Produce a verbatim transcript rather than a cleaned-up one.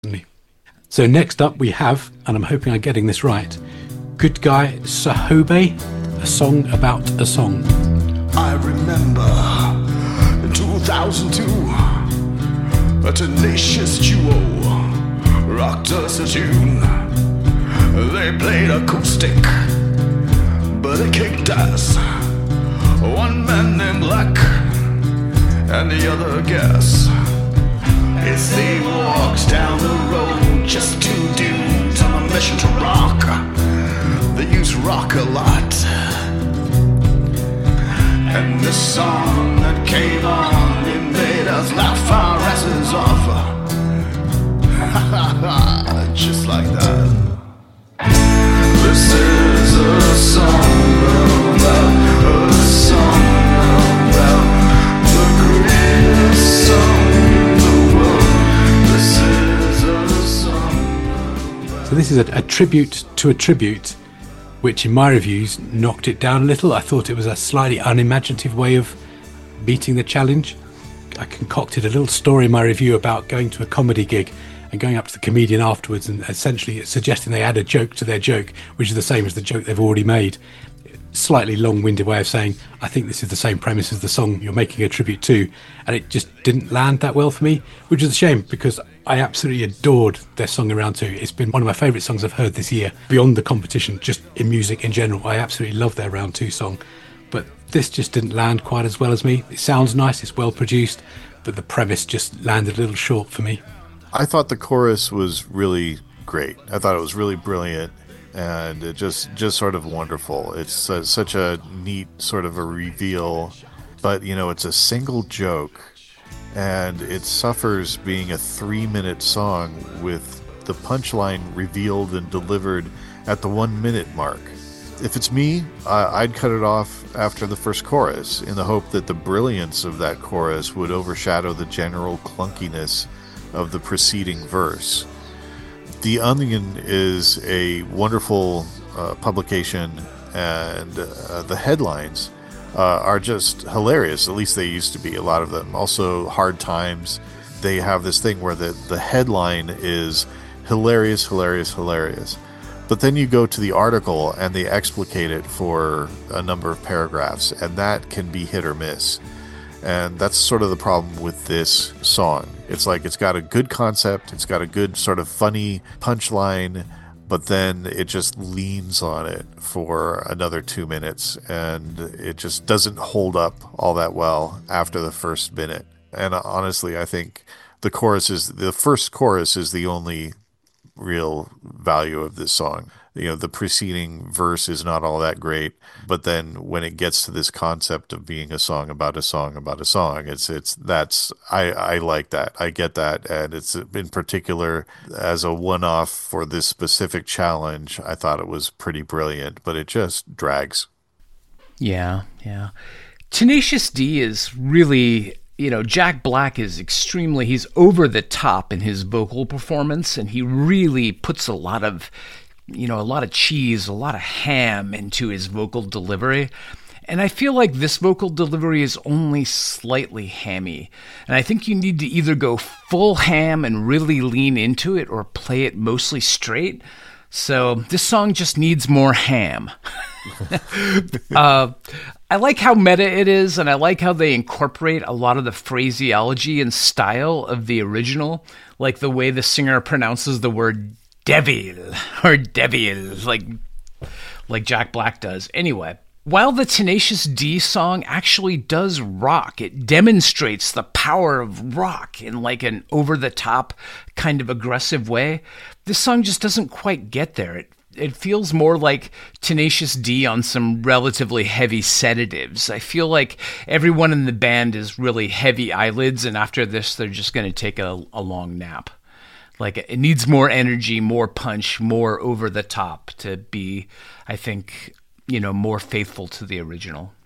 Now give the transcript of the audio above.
So next up we have, and I'm hoping I'm getting this right, Good Guy Sahobe, a song about a song. I remember in two thousand two, a tenacious duo rocked us a tune. They played acoustic, but it kicked ass. One man named Black and the other Gas. As they walked down the road, just two dudes on a mission to rock. They used rock a lot. And the song that came on, it made us laugh our asses off. Just like that. This is a song about a song about the greatest song in the world. This is a song about... So this is a, a tribute to a tribute, which in my reviews knocked it down a little. I thought it was a slightly unimaginative way of meeting the challenge. I concocted a little story in my review about going to a comedy gig and going up to the comedian afterwards and essentially suggesting they add a joke to their joke, which is the same as the joke they've already made. Slightly long-winded way of saying, I think this is the same premise as the song you're making a tribute to, and it just didn't land that well for me, which is a shame because I absolutely adored their song Around Two. It's been one of my favourite songs I've heard this year, beyond the competition, just in music in general. I absolutely love their Round Two song, but this just didn't land quite as well as me. It sounds nice, it's well produced, but the premise just landed a little short for me. I thought the chorus was really great. I thought it was really brilliant, and it just just sort of wonderful. It's uh, such a neat sort of a reveal, but you know, it's a single joke, and it suffers being a three-minute song with the punchline revealed and delivered at the one-minute mark. If it's me, I, I'd cut it off after the first chorus in the hope that the brilliance of that chorus would overshadow the general clunkiness of the preceding verse. The Onion is a wonderful uh, publication, and uh, the headlines uh, are just hilarious. At least they used to be, a lot of them. Also, Hard Times, they have this thing where the, the headline is hilarious, hilarious, hilarious. But then you go to the article and they explicate it for a number of paragraphs, and that can be hit or miss. And that's sort of the problem with this song. It's like it's got a good concept, it's got a good sort of funny punchline, but then it just leans on it for another two minutes, and it just doesn't hold up all that well after the first minute. And honestly, I think the chorus is, the first chorus is the only real value of this song. You know, the preceding verse is not all that great, but then when it gets to this concept of being a song about a song about a song, it's it's that's I I like that. I get that, and it's in particular as a one-off for this specific challenge, I thought it was pretty brilliant, but it just drags. Yeah, yeah. Tenacious D is really, you know, Jack Black is extremely, he's over the top in his vocal performance, and he really puts a lot of, you know, a lot of cheese, a lot of ham into his vocal delivery. And I feel like this vocal delivery is only slightly hammy. And I think you need to either go full ham and really lean into it or play it mostly straight. So this song just needs more ham. uh, I like how meta it is, and I like how they incorporate a lot of the phraseology and style of the original, like the way the singer pronounces the word devil or devil, like like Jack Black does. Anyway, while the Tenacious D song actually does rock, it demonstrates the power of rock in like an over-the-top kind of aggressive way, this song just doesn't quite get there. It It feels more like Tenacious D on some relatively heavy sedatives. I feel like everyone in the band is really heavy eyelids, and after this, they're just going to take a, a long nap. Like, it needs more energy, more punch, more over the top to be, I think, you know, more faithful to the original.